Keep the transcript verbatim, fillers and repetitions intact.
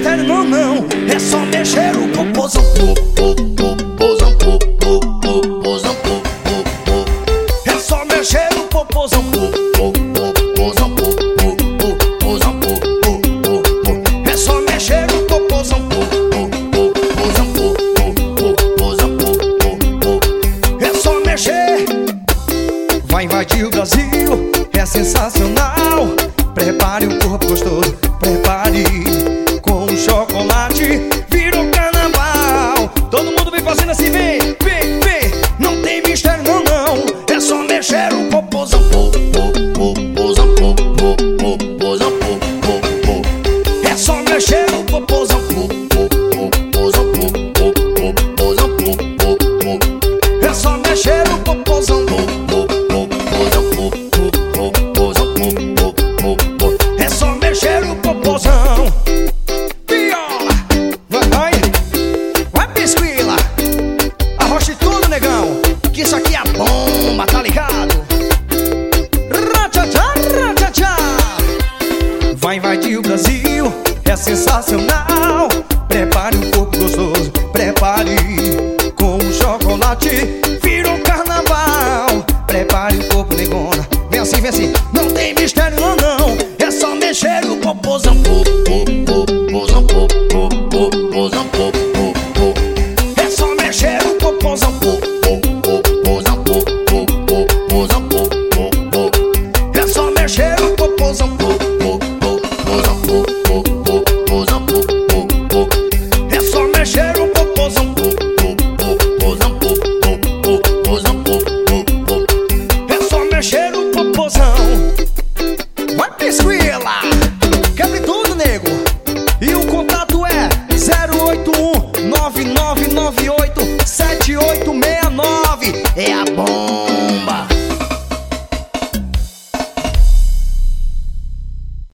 mistério não, não. É só mexer o popozão. Popozão, popozão, popozão. É só mexer o popozão. Popozão, popozão, popozão. É só mexer o popozão. Popozão, popozão, popozão. É só mexer. Vai invadir o Brasil, é sensacional. Prepare o corpo gostoso, prepare. Com o chocolate, virou carnaval. Todo mundo vem fazendo assim, vem, vem, vem. Não tem mistério não, não. É só mexer o popozão. Popozão, popozão, popozão. É só mexer o popozão. Popozão, popozão, popozão. É só mexer o popozão. É só mexer o popozão. Viola, vai, vai, vai pisquila. Arroche tudo, negão, que isso aqui é bomba, tá ligado? Ratchatá, ratchatá. Vai invadir o Brasil, é sensacional. Prepare o corpo